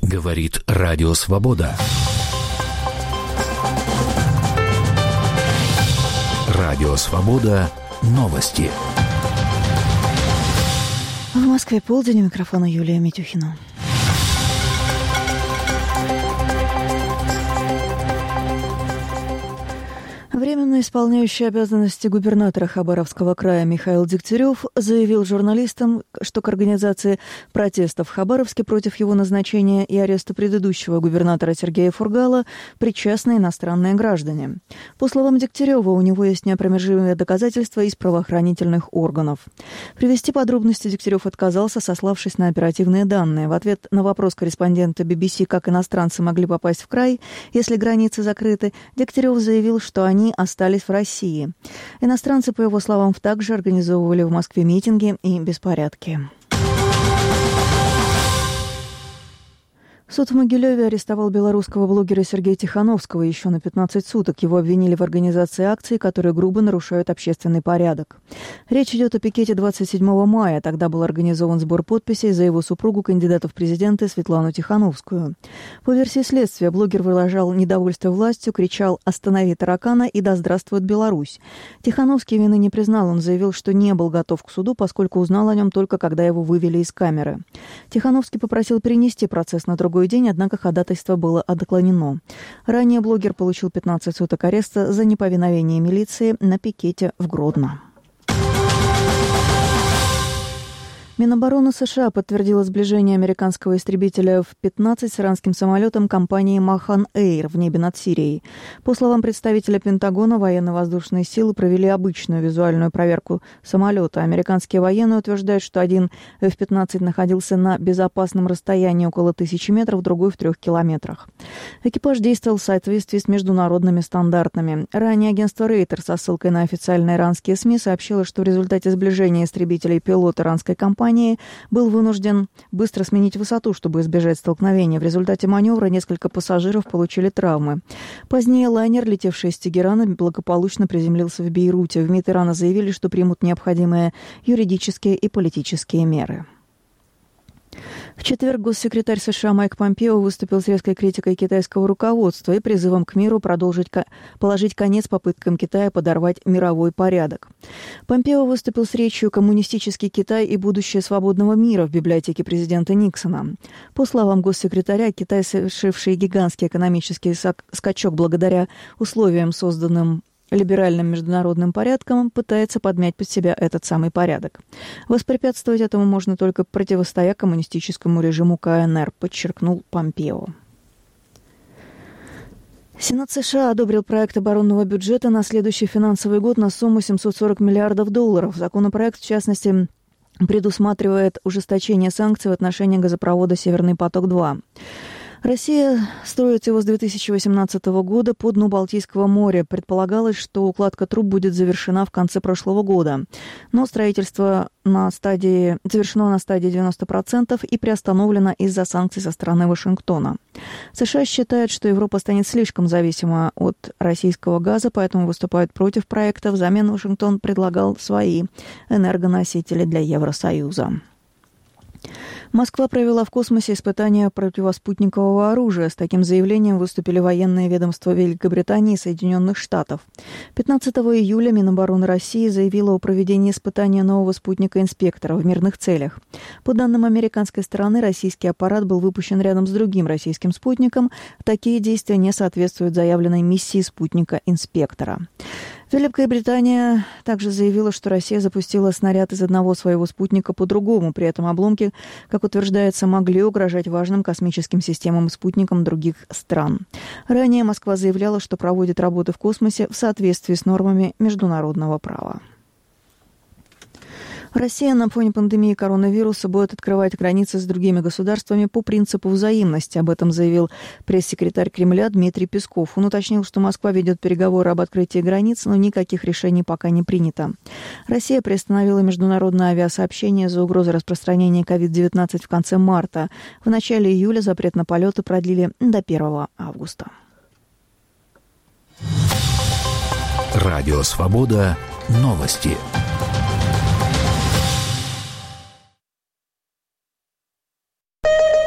Говорит Радио Свобода. Радио Свобода. Новости. В Москве полдень. У микрофона Юлия Митюхина. Временно исполняющий обязанности губернатора Хабаровского края Михаил Дегтярев заявил журналистам, что к организации протестов в Хабаровске против его назначения и ареста предыдущего губернатора Сергея Фургала причастны иностранные граждане. По словам Дегтярева, у него есть неопровержимые доказательства из правоохранительных органов. Привести подробности Дегтярев отказался, сославшись на оперативные данные. В ответ на вопрос корреспондента BBC, как иностранцы могли попасть в край, если границы закрыты, Дегтярев заявил, что они остались в России. Иностранцы, по его словам, также организовывали в Москве митинги и беспорядки. Суд в Могилеве арестовал белорусского блогера Сергея Тихановского еще на 15 суток. Его обвинили в организации акций, которые грубо нарушают общественный порядок. Речь идет о пикете 27 мая. Тогда был организован сбор подписей за его супругу, кандидата в президенты Светлану Тихановскую. По версии следствия, блогер выражал недовольство властью, кричал «Останови таракана» и «Да здравствует Беларусь». Тихановский вины не признал. Он заявил, что не был готов к суду, поскольку узнал о нем только когда его вывели из камеры. Тихановский попросил перенести процесс на другой день, однако ходатайство было отклонено. Ранее блогер получил 15 суток ареста за неповиновение милиции на пикете в Гродно. Минобороны США подтвердила сближение американского истребителя F-15 с иранским самолетом компании Махан Эйр в небе над Сирией. По словам представителя Пентагона, военно-воздушные силы провели обычную визуальную проверку самолета. Американские военные утверждают, что один F-15 находился на безопасном расстоянии около 1000 метров, другой в 3 километрах. Экипаж действовал в соответствии с международными стандартами. Ранее агентство Рейтер со ссылкой на официальные иранские СМИ сообщило, что в результате сближения истребителей пилот иранской компании был вынужден быстро сменить высоту, чтобы избежать столкновения. В результате маневра несколько пассажиров получили травмы. Позднее лайнер, летевший из Тегерана, благополучно приземлился в Бейруте. В МИД Ирана заявили, что примут необходимые юридические и политические меры. В четверг госсекретарь США Майк Помпео выступил с резкой критикой китайского руководства и призывом к миру положить конец попыткам Китая подорвать мировой порядок. Помпео выступил с речью «Коммунистический Китай и будущее свободного мира» в библиотеке президента Никсона. По словам госсекретаря, Китай, совершивший гигантский экономический скачок благодаря условиям, созданным либеральным международным порядком, пытается подмять под себя этот самый порядок. Воспрепятствовать этому можно только противостоя коммунистическому режиму КНР, подчеркнул Помпео. Сенат США одобрил проект оборонного бюджета на следующий финансовый год на сумму $740 миллиардов. Законопроект, в частности, предусматривает ужесточение санкций в отношении газопровода «Северный поток-2». Россия строит его с 2018 года по дну Балтийского моря. Предполагалось, что укладка труб будет завершена в конце прошлого года. Но строительство завершено на стадии 90% и приостановлено из-за санкций со стороны Вашингтона. США считают, что Европа станет слишком зависима от российского газа, поэтому выступают против проекта. Взамен Вашингтон предлагал свои энергоносители для Евросоюза. Москва провела в космосе испытания противоспутникового оружия. С таким заявлением выступили военные ведомства Великобритании и Соединенных Штатов. 15 июля Минобороны России заявила о проведении испытания нового спутника «Инспектора» в мирных целях. По данным американской стороны, российский аппарат был выпущен рядом с другим российским спутником. Такие действия не соответствуют заявленной миссии спутника «Инспектора». Великобритания также заявила, что Россия запустила снаряд из одного своего спутника по другому. При этом обломки, как утверждается, могли угрожать важным космическим системам и спутникам других стран. Ранее Москва заявляла, что проводит работы в космосе в соответствии с нормами международного права. Россия на фоне пандемии коронавируса будет открывать границы с другими государствами по принципу взаимности. Об этом заявил пресс-секретарь Кремля Дмитрий Песков. Он уточнил, что Москва ведет переговоры об открытии границ, но никаких решений пока не принято. Россия приостановила международное авиасообщение из-за угрозы распространения COVID-19 в конце марта. В начале июля запрет на полеты продлили до 1 августа. Радио «Свобода». Новости.